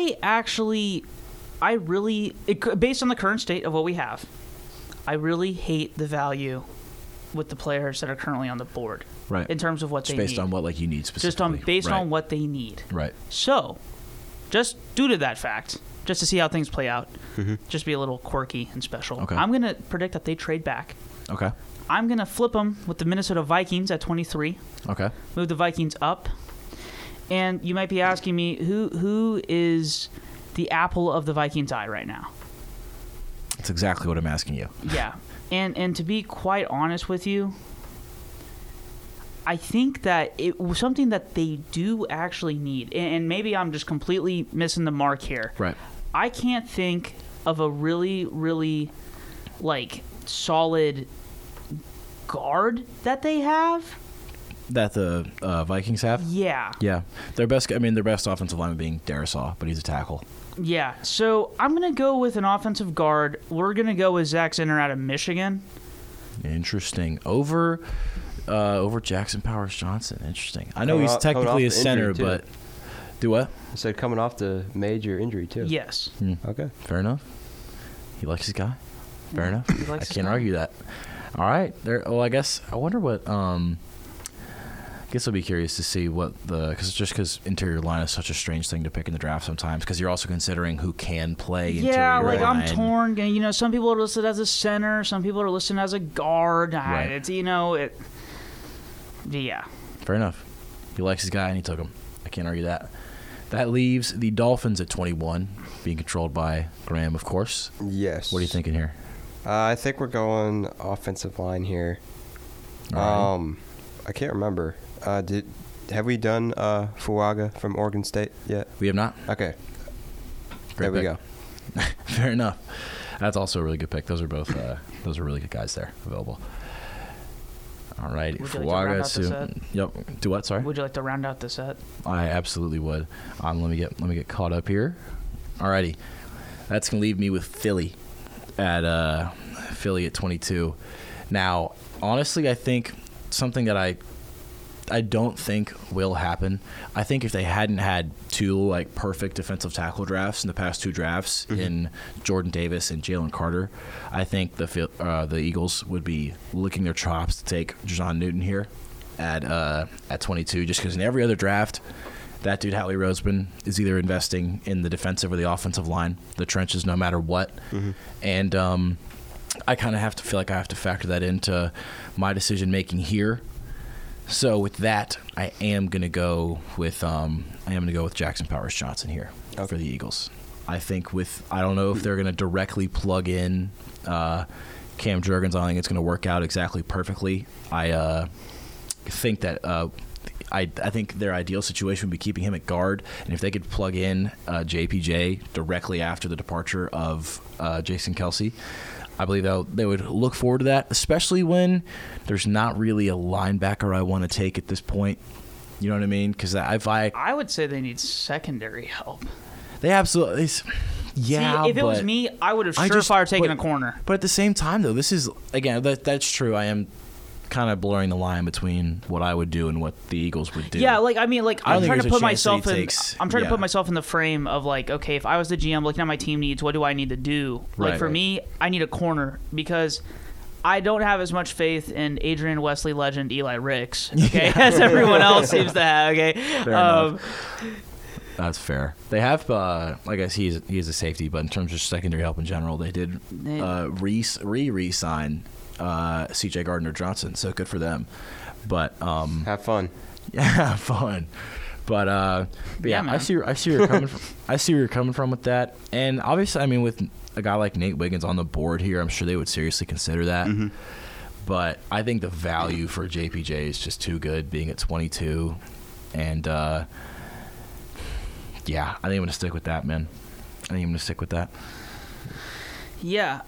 Based on the current state of what we have, I really hate the value with the players that are currently on the board. Right. In terms of what they need. Based on what you need specifically. Based on what they need. Right. So, just due to that fact, just to see how things play out, just be a little quirky and special. Okay. I'm going to predict that they trade back. Okay. I'm going to flip them with the Minnesota Vikings at 23. Okay. Move the Vikings up. And you might be asking me, who is the apple of the Vikings' eye right now? That's exactly what I'm asking you. Yeah. And to be quite honest with you, I think that it was something that they do actually need. And maybe I'm just completely missing the mark here. Right. I can't think of a really, really, solid guard that they have. That the Vikings have? Yeah. Yeah. Their best offensive lineman being Darisaw, but he's a tackle. Yeah. So I'm going to go with an offensive guard. We're going to go with Zach Zinner out of Michigan. Interesting. Over Jackson Powers Johnson. Interesting. I know he's technically a center, but do what? I said coming off the major injury too. Yes. Okay. Fair enough. He likes his guy. Fair enough. He likes I his can't guy. argue that. All right. I wonder what. I guess I'll be curious to see what because interior line is such a strange thing to pick in the draft sometimes because you're also considering who can play interior line. I'm torn. Some people are listed as a center, some people are listed as a guard. Right. It's yeah. Fair enough. He likes his guy and he took him. I can't argue that. That leaves the Dolphins at 21, being controlled by Graham, of course. Yes. What are you thinking here? I think we're going offensive line here. All I can't remember. Have we done Fuaga from Oregon State yet? We have not. Okay. Great there we pick. go. Fair enough. That's also a really good pick. Those are both really good guys there available. All right. Would you like to round out the set? Yep. Do what? Sorry. Would you like to round out the set? I absolutely would. Let me get caught up here. Alrighty. That's gonna leave me with Philly at 22. Now, honestly, I think something that I don't think will happen. I think if they hadn't had two perfect defensive tackle drafts in the past two drafts in Jordan Davis and Jalen Carter, I think the Eagles would be licking their chops to take Jason Newton here at 22. Just because in every other draft, that dude Howie Roseman is either investing in the defensive or the offensive line, the trenches, no matter what. And I kind of have to feel like I have to factor that into my decision making here. So with that, I am gonna go with Jackson Powers Johnson here for the Eagles. I think I don't know if they're gonna directly plug in Cam Jurgens. I don't think it's gonna work out exactly perfectly. I think that I think their ideal situation would be keeping him at guard, and if they could plug in JPJ directly after the departure of Jason Kelce, I believe they would look forward to that, especially when there's not really a linebacker I want to take at this point. You know what I mean? Because I would say they need secondary help. They absolutely. Yeah, see, if it was me, I would have surefire taken a corner. But at the same time, though, this is, again, that's true. I am kind of blurring the line between what I would do and what the Eagles would do. Yeah, I'm trying to put myself in. I'm trying to put myself in the frame of okay, if I was the GM looking at my team needs, what do I need to do? For me, I need a corner because I don't have as much faith in Adrian Wesley legend Eli Ricks, okay, as everyone else seems to have. Okay, fair enough. That's fair. They have, I guess he's a safety, but in terms of secondary help in general, they did re-sign C.J. Gardner-Johnson, so good for them. But have fun. Yeah, have fun. But yeah, I see where you're coming from. I see where you're coming from with that. And obviously, I mean, with a guy like Nate Wiggins on the board here, I'm sure they would seriously consider that. But I think the value for JPJ is just too good, being at 22, and yeah, I think I'm going to stick with that, man. Yeah,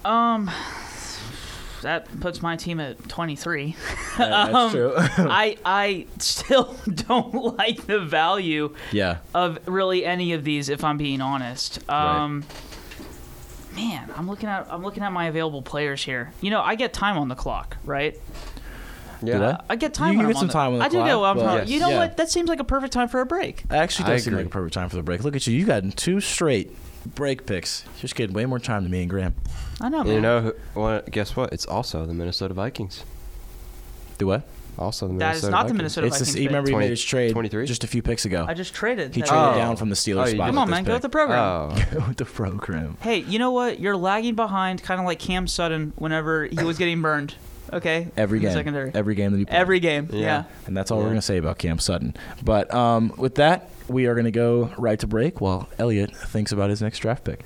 that puts my team at 23. That's true. I still don't like the value of really any of these, if I'm being honest. Man, I'm looking at my available players here. I get time on the clock, right? Yeah, I get time. You get some time on the clock. I do get one time. Yes. You know what? That seems like a perfect time for a break. Actually, does seem like a perfect time for the break. Look at you. You got 2 straight break picks. You're just getting way more time than me and Graham. I know, man. Guess what? It's also the Minnesota Vikings. Do what? Also the Minnesota Vikings. That is not the Minnesota Vikings. You remember he made his trade 23? just a few picks ago. I just traded. He traded down from the Steelers spot. Come on, man. Go with the program. Go with the program. Hey, you know what? You're lagging behind, kind of like Cam Sutton whenever he was getting burned. Okay. Every game. Secondary. Every game that he played. Every game. Yeah. And that's all we're going to say about Cam Sutton. But with that, we are going to go right to break while Elliot thinks about his next draft pick.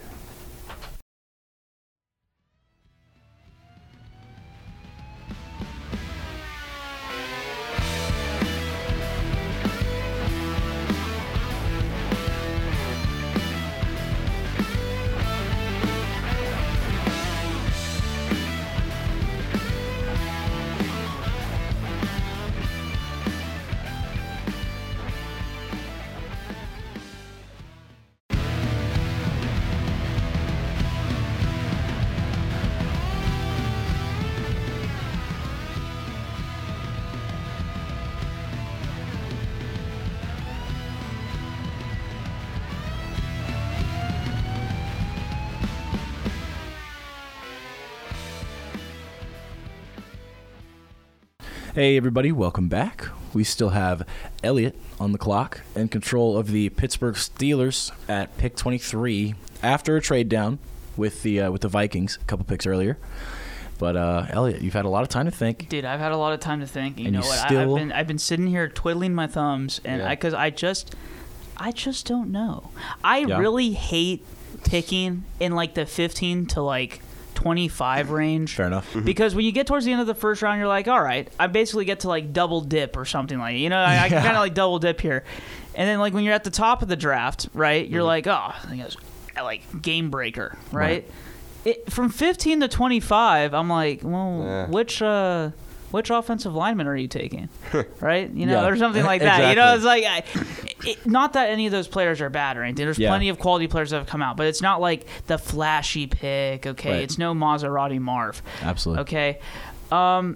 Hey everybody, welcome back. We still have Elliot on the clock in control of the Pittsburgh Steelers at pick 23 after a trade down with the Vikings a couple picks earlier. But Elliot, you've had a lot of time to think. Dude, I've had a lot of time to think. You know what? Still... I've been sitting here twiddling my thumbs, and because I just don't know. I really hate picking in like the 15 to like 25 range. Fair enough. Because when you get towards the end of the first round, you're like, all right, I basically get to like double dip or something like, I can kind of like double dip here. And then like when you're at the top of the draft, right, you're like, oh, I think it's like game breaker, right? From 15 to 25, I'm like, well, which offensive lineman are you taking, right? Or something like that. Exactly. It's like, not that any of those players are bad or anything. There's plenty of quality players that have come out, but it's not like the flashy pick. Okay, right. It's no Maserati Marv. Absolutely. Okay, but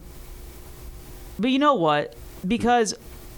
you know what? Because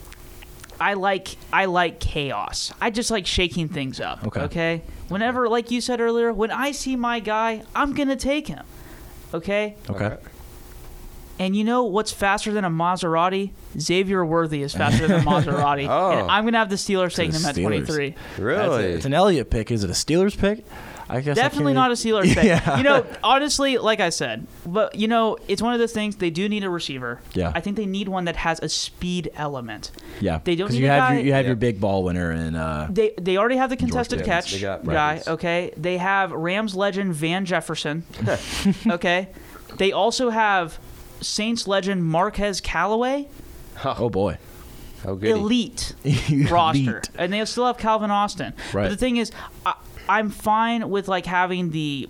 I like chaos. I just like shaking things up. Okay. Whenever, like you said earlier, when I see my guy, I'm gonna take him. Okay. And you know what's faster than a Maserati? Xavier Worthy is faster than a Maserati. Oh. And I'm going to have the Steelers taking him at Steelers. 23. Really? It's an Elliott pick. Is it a Steelers pick? I guess Definitely not a Steelers pick. Yeah. You know, honestly, like I said, but you know, it's one of those things. They do need a receiver. Yeah. I think they need one that has a speed element. Yeah, They don't 'cause need you a have guy- your Yeah. big ball winner and They already have the contested Gibbons. catch They got guy. Gibbons. Okay, they have Rams legend Van Jefferson. Okay, they also have Saints legend Marquez Callaway. oh boy, Oh, goody. Elite roster, Elite. and they still have Calvin Austin. Right. But the thing is, I'm fine with like having the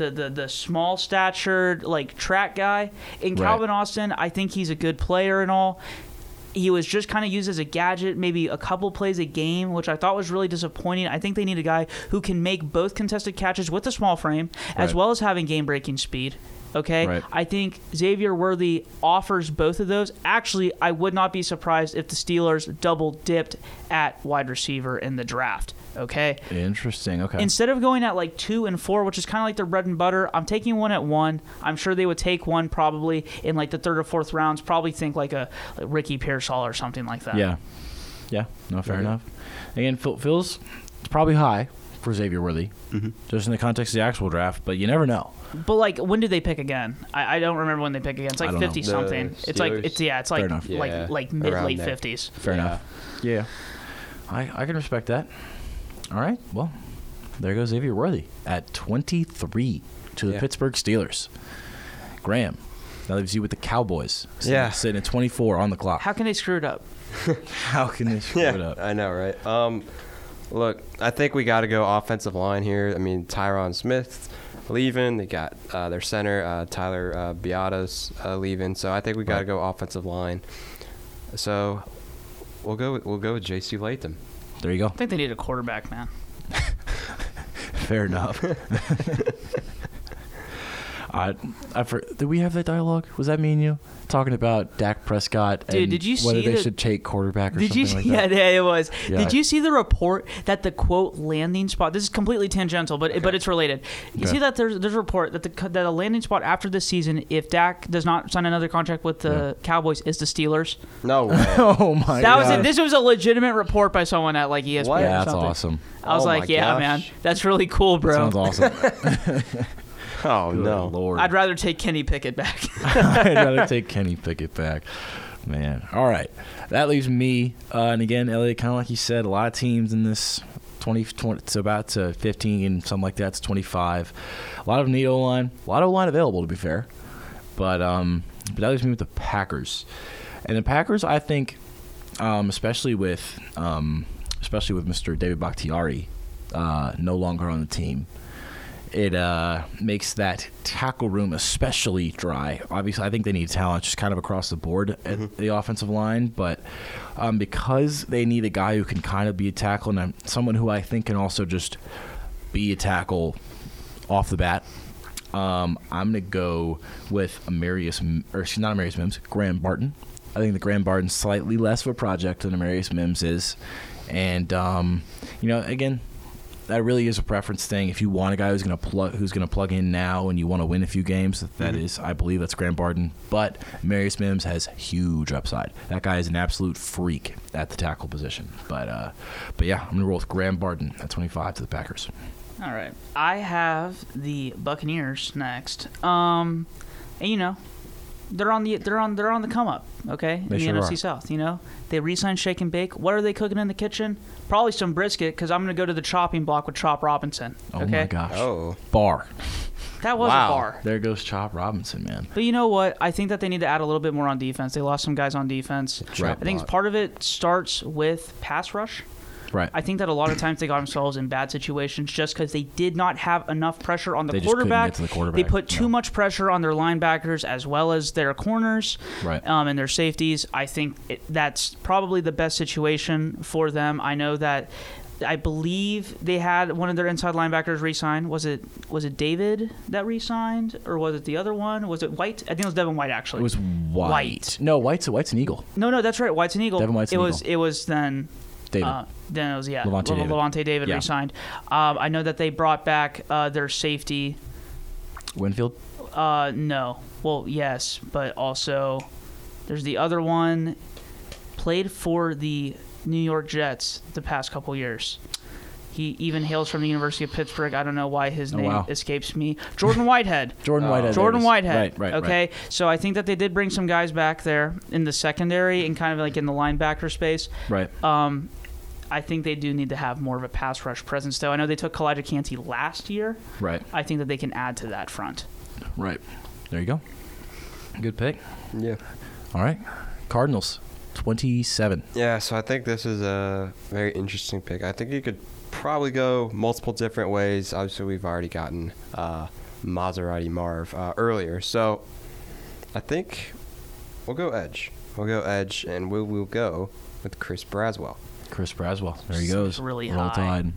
small statured like track guy. In Right. Calvin Austin, I think he's a good player and all. He was just kind of used as a gadget, maybe a couple plays a game, which I thought was really disappointing. I think they need a guy who can make both contested catches with a small frame, as Right. well as having game-breaking speed. Okay, Right. I think Xavier Worthy offers both of those. Actually, I would not be surprised if the Steelers double dipped at wide receiver in the draft. Okay, interesting. Okay, instead of going at like 2 and 4, which is kind of like their bread and butter, I'm taking one at 1. I'm sure they would take one probably in like the 3rd or 4th rounds. Probably think like Ricky Pearsall or something like that. yeah, no, fair enough. Again, feels it's probably high for Xavier Worthy, just in the context of the actual draft, but you never know. But like, when do they pick again? I don't remember when they pick again. It's I like don't know. 50 The something. It's like Steelers? it's like Fair enough. Yeah, like mid around late there. 50s. Fair enough. Yeah, I can respect that. All right, well, there goes Xavier Worthy at 23 to the Yeah. Pittsburgh Steelers. Graham, that leaves you with the Cowboys. Yeah. Sitting at 24 on the clock. How can they screw it up? How can they screw it up? I know, right? Look, I think we got to go offensive line here. I mean, Tyron Smith leaving. They got their center, Tyler Biadasz, leaving. So I think we got to Right. go offensive line. So we'll go with J.C. Latham. There you go. I think they need a quarterback, man. Fair enough. Did we have that dialogue? Was that me and you talking about Dak Prescott? Dude, and did you whether see they the- should take quarterback or Did something you? like Yeah, that? yeah, it was. Yeah. Did you see the report that the quote landing spot? This is completely tangential, but it's related. You Okay. see that there's a report that that a landing spot after this season, if Dak does not sign another contract with the Cowboys, is the Steelers. No way. Oh my That god! was it. This was a legitimate report by someone at like ESPN. What? or Yeah, that's something. awesome. I was Oh like, my yeah, gosh. man, that's really cool, bro. Sounds awesome. Oh, Good no. Lord. I'd rather take Kenny Pickett back. I'd rather take Kenny Pickett back. Man. All right. That leaves me. And again, Elliot, kind of like you said, a lot of teams in this 20 it's about to 15, something like that. It's 25. A lot of need O-line. A lot of O-line available, to be fair. But that leaves me with the Packers. And the Packers, I think, especially with Mr. David Bakhtiari no longer on the team, it makes that tackle room especially dry. Obviously, I think they need talent just kind of across the board at the offensive line, but because they need a guy who can kind of be a tackle and someone who I think can also just be a tackle off the bat, I'm going to go with Graham Barton. I think that Graham Barton's slightly less of a project than Amarius Mims is. And, again, that really is a preference thing. If you want a guy who's going to plug in now and you want to win a few games, that is, I believe that's Graham Barton. But Amarius Mims has huge upside. That guy is an absolute freak at the tackle position. But yeah, I'm going to roll with Graham Barton at 25 to the Packers. All right. I have the Buccaneers next. And they're on the come up, okay? They in the sure NFC are. South, They re-signed Shake and Bake. What are they cooking in the kitchen? Probably some brisket, because I'm going to go to the chopping block with Chop Robinson. Oh Okay? my gosh. Oh. Bar. That was Wow. a bar. There goes Chop Robinson, man. But you know what? I think that they need to add a little bit more on defense. They lost some guys on defense. Right. I think part of it starts with pass rush. Right. I think that a lot of times they got themselves in bad situations just because they did not have enough pressure on the They just couldn't quarterback. get to the quarterback, They put too no. much pressure on their linebackers as well as their corners Right. and their safeties. I think that's probably the best situation for them. I know that I believe they had one of their inside linebackers re-signed. Was it David that re-signed, or was it the other one? Was it White? I think it was Devin White actually. It was White. No, White's an Eagle. No, that's right. White's an Eagle. Devin White's an Eagle. It was then. David. Then it was Levante David. Levante David Yeah. re-signed. I know that they brought back their safety. Winfield? no. Well, yes, but also there's the other one. Played for the New York Jets the past couple years. He even hails from the University of Pittsburgh. I don't know why his name escapes me. Jordan Whitehead. Jordan Whitehead. Right. Okay, so I think that they did bring some guys back there in the secondary and kind of like in the linebacker space. Right. I think they do need to have more of a pass rush presence, though. I know they took Kalijah Kancey last year. Right. I think that they can add to that front. Right. There you go. Good pick. Yeah. All right. Cardinals, 27. Yeah, so I think this is a very interesting pick. I think you could probably go multiple different ways. Obviously, we've already gotten Maserati Marv earlier. So I think we'll go edge. And we'll go with Chris Braswell. Chris Braswell. There he goes. Really Roll high. Tide.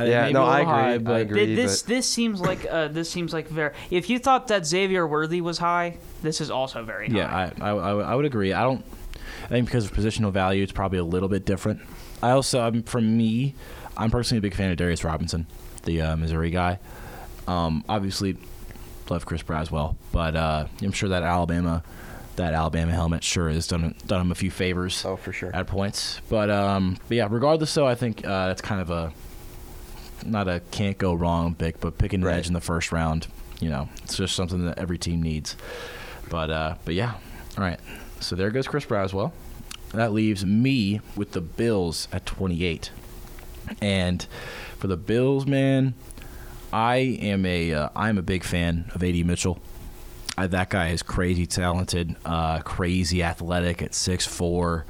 I agree. This seems like very. If you thought that Xavier Worthy was high, this is also very high. Yeah, I would agree. I think because of positional value, it's probably a little bit different. I also, for me, I'm personally a big fan of Darius Robinson, the Missouri guy. Obviously, love Chris Braswell, but I'm sure that Alabama helmet sure has done him a few favors. Oh, for sure. At points, but yeah. Regardless, though, I think that's kind of not a can't go wrong pick, but picking an edge in the first round, it's just something that every team needs. But yeah, all right. So there goes Chris Braswell. That leaves me with the Bills at 28. And for the Bills, man, I'm a big fan of A.D. Mitchell. That guy is crazy talented, crazy athletic at 6'4".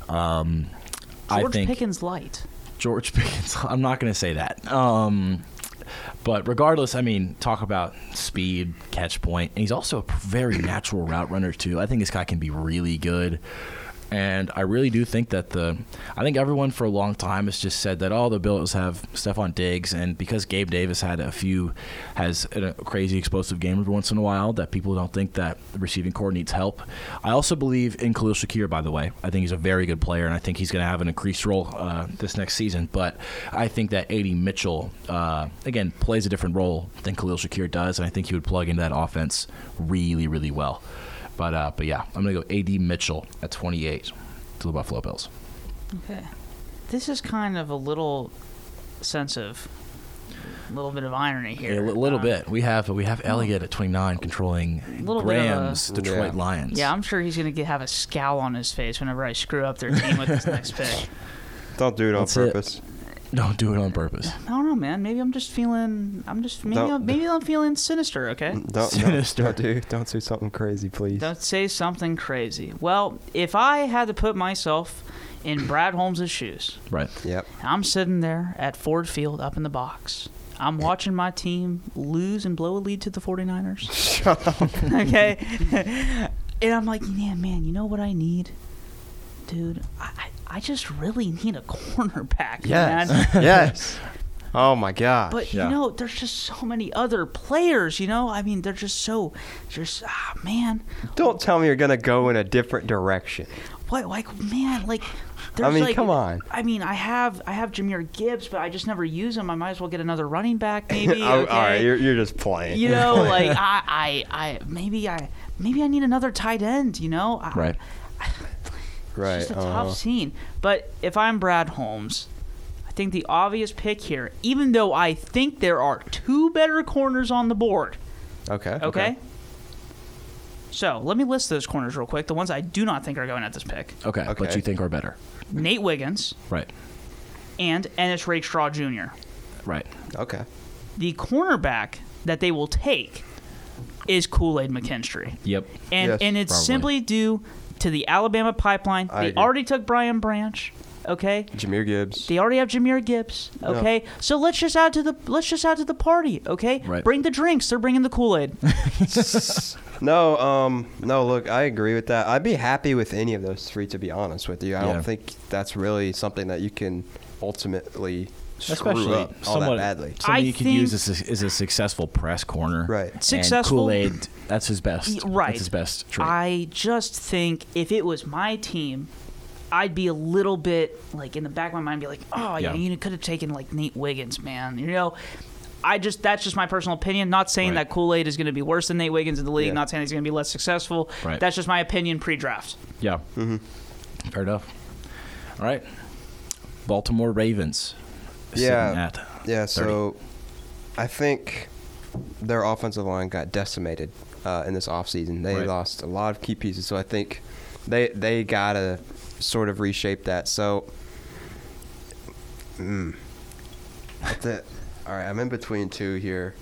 George Pickens light. George Pickens. I'm not going to say that. But regardless, I mean, talk about speed, catch point, and he's also a very natural route runner too. I think this guy can be really good. And I really do think that I think everyone for a long time has just said that, the Bills have Stephon Diggs, and because Gabe Davis has a crazy explosive game every once in a while, that people don't think that the receiving core needs help. I also believe in Khalil Shakir, by the way. I think he's a very good player, and I think he's going to have an increased role this next season. But I think that A.D. Mitchell, again, plays a different role than Khalil Shakir does, and I think he would plug into that offense really, really well. But yeah, I'm going to go A.D. Mitchell at 28 to the Buffalo Bills. Okay. This is kind of a little sense of a little bit of irony here. Yeah, a little bit. We have Elliott at 29 controlling Rams, Detroit Lions. Yeah, I'm sure he's going to have a scowl on his face whenever I screw up their team with this next pick. Don't do it on purpose. Don't do it on purpose. I don't know, man. Maybe I'm feeling sinister. Okay. Don't do something crazy, please. Don't say something crazy. Well, if I had to put myself in Brad Holmes' shoes, right? Yep. I'm sitting there at Ford Field, up in the box. I'm watching my team lose and blow a lead to the 49ers. Shut up. Okay. And I'm like, man, you know what I need, dude? I just really need a cornerback, man. Yes. Oh, my gosh. But, there's just so many other players, I mean, they're just man. Don't tell me you're going to go in a different direction. What? There's come on. I mean, I have Jahmyr Gibbs, but I just never use him. I might as well get another running back, maybe. All okay? right, you're just playing. Maybe I need another tight end, Right. Right. It's just a tough scene. But if I'm Brad Holmes, I think the obvious pick here, even though I think there are two better corners on the board. Okay. So let me list those corners real quick. The ones I do not think are going at this pick. Okay. But you think are better. Nate Wiggins. Right. And Ennis Rakestraw Jr. Right. Okay. The cornerback that they will take is Kool-Aid McKinstry. Yep. And it's simply due to the Alabama pipeline. They already took Brian Branch. Okay. Jahmyr Gibbs. They already have Jahmyr Gibbs. Okay. No. So let's just add to the party. Okay. Right. Bring the drinks. They're bringing the Kool-Aid. No. Look, I agree with that. I'd be happy with any of those three, to be honest with you. I don't think that's really something that you can ultimately screw up all that badly. Something you could use as a successful press corner. Right. Successful. And Kool-Aid, that's his best. Right. That's his best trait. I just think if it was my team, I'd be a little bit in the back of my mind, be like, oh, yeah, you could have taken Nate Wiggins, man. That's just my personal opinion. Not saying Right. that Kool-Aid is going to be worse than Nate Wiggins in the league. Yeah. Not saying he's going to be less successful. Right. That's just my opinion pre-draft. Yeah. Fair enough. All right. Baltimore Ravens. sitting Yeah. at Yeah, 30. so I think their offensive line got decimated in this offseason. They Right. lost a lot of key pieces, so I think they got to sort of reshape that. So, all right, I'm in between two here.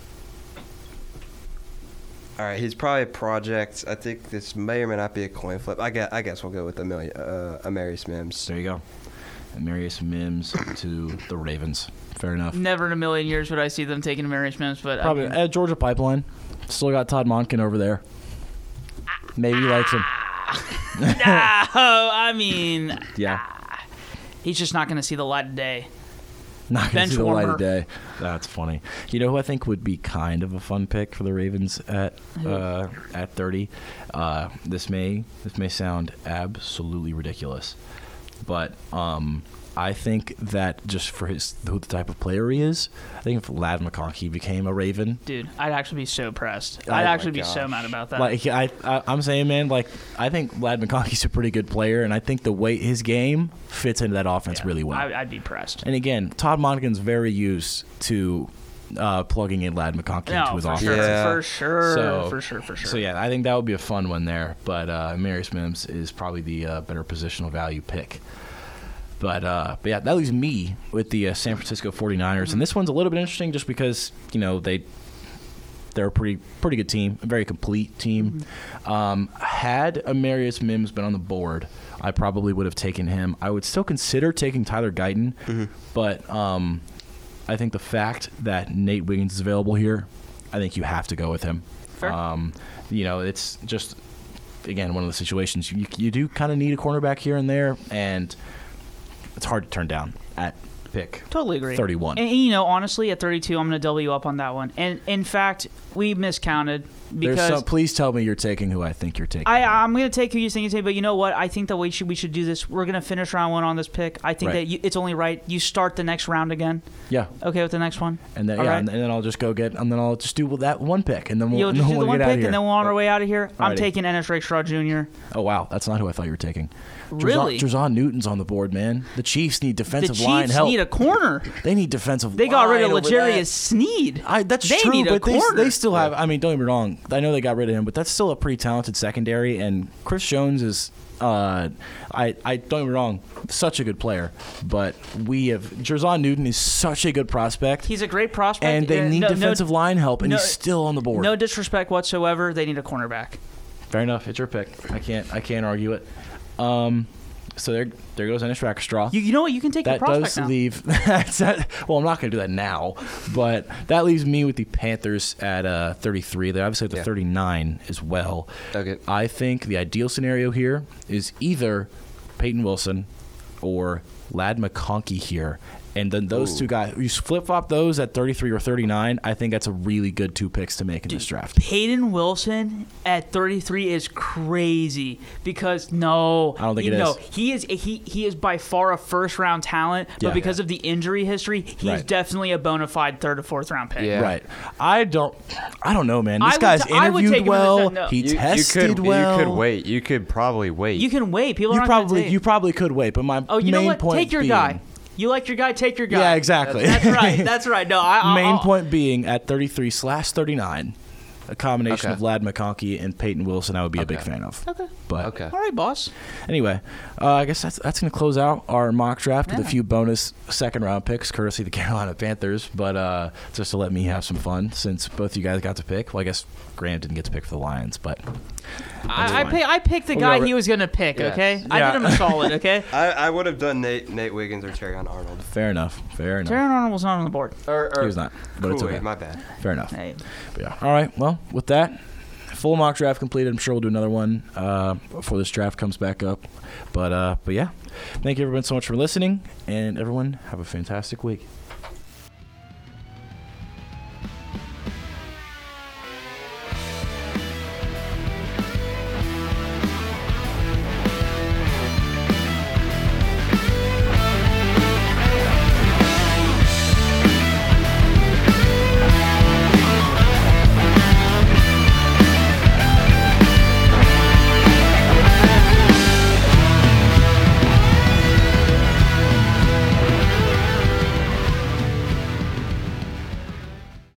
All right, he's probably a project. I think this may or may not be a coin flip. I guess we'll go with Amarius Mims. There you go. And Marius Mims to the Ravens. Fair enough. Never in a million years would I see them taking Amarius Mims, but Probably I mean, at Georgia Pipeline. Still got Todd Monken over there. Maybe he likes him. I mean, Yeah. he's just not going to see the light of day. Not going Bench to see the light warmer. of day. That's funny. You know who I think would be kind of a fun pick for the Ravens at 30? This may sound absolutely ridiculous, but I think that just for who the type of player he is, I think if Ladd McConkey became a Raven, Dude, I'd actually be so pressed. Oh I'd my actually be so gosh. mad about that. like I'm saying, man, like I think Ladd McConkey's a pretty good player, and I think the way his game fits into that offense Yeah, really well. I'd be pressed. And again, Todd Monken's very used to plugging in Ladd McConkey into No, his for offense. sure, Yeah. for sure, So- for sure. So yeah, I think that would be a fun one there. But Marius Mims is probably the better positional value pick. But yeah, that leaves me with the San Francisco 49ers, and this one's a little bit interesting just because they're a pretty good team, a very complete team. Had Amarius Mims been on the board, I probably would have taken him. I would still consider taking Tyler Guyton, but I think the fact that Nate Wiggins is available here, I think you have to go with him. Fair. It's just again one of the situations you do kind of need a cornerback here and there, and it's hard to turn down at pick Totally agree. 31. And honestly, at 32, I'm going to double you up on that one. And in fact, we miscounted because Please tell me you're taking who I think you're taking. I'm going to take who you think you take. But you know what? I think that we should do this. We're going to finish round one on this pick. I think Right. that it's only right. You start the next round again. Yeah, Okay with the next one? and then All right. and then I'll just go get, and then I'll just do that one pick, and then You'll we'll, just do the we'll one get out pick, of here. and then we're on our way out of here. I'm Alrighty. taking Ennis Rakestraw Jr. Oh wow, that's not who I thought you were taking. Really? Jerzon Newton's on the board, man. The Chiefs need The defensive line Chiefs help. need a corner. They need defensive. They got rid of line over L'Jarius that. Sneed. That's They true, need a but corner. they still have. I mean, don't get me wrong. I know they got rid of him, but that's still a pretty talented secondary. And Chris Jones is. I don't get me wrong. Such a good player, but Jerzon Newton is such a good prospect, He's a great prospect. and they need defensive line help, and no- he's still on the board. No disrespect whatsoever. They need a cornerback. Fair enough. It's your pick. I can't argue it. So there goes Ennis Rakestraw. You know what? You can take your That prospect does now. leave. Well, I'm not going to do that now, but that leaves me with the Panthers at 33. They obviously have the Yeah. 39 as well. Okay. I think the ideal scenario here is either Peyton Wilson or Ladd McConkey here. And then those two guys, you flip-flop those at 33 or 39, I think that's a really good two picks to make in this draft. Peyton Wilson at 33 is crazy because I don't think it is. he is by far a first round talent, but Yeah. because of the injury history, he's Right. definitely a bona fide third or fourth round pick. Yeah. Right. I don't know, man. This I would guy's t- I would interviewed take him in the well. no. He You tested could well. You could wait. You could probably wait. You can wait. People You are not gonna take. probably could wait, but my Oh, you know main what? point Take your being, guy. You like your guy? Take your guy. Yeah, exactly. That's right. That's right. No, I'll Main point being at 33/39, a combination Okay. of Ladd McConkey and Peyton Wilson, I would be a big Okay. fan of. Okay. But Okay. All right, boss. anyway, I guess that's going to close out our mock draft with a Yeah. few bonus second round picks, courtesy of the Carolina Panthers. But just to let me have some fun, since both you guys got to pick. Well, I guess Grant didn't get to pick for the Lions, but I picked the We'll guy go he was gonna pick. Yes. Okay, I Yeah. did him a solid. Okay. I would have done Nate Wiggins or Terrion Arnold. fair enough. Taron Arnold was not on the board. He was not, but it's Kool-Aid, okay. my bad. Fair enough. Hey. But yeah. All right. Well, with that, full mock draft completed. I'm sure we'll do another one before this draft comes back up. But yeah, thank you everyone so much for listening, and everyone have a fantastic week.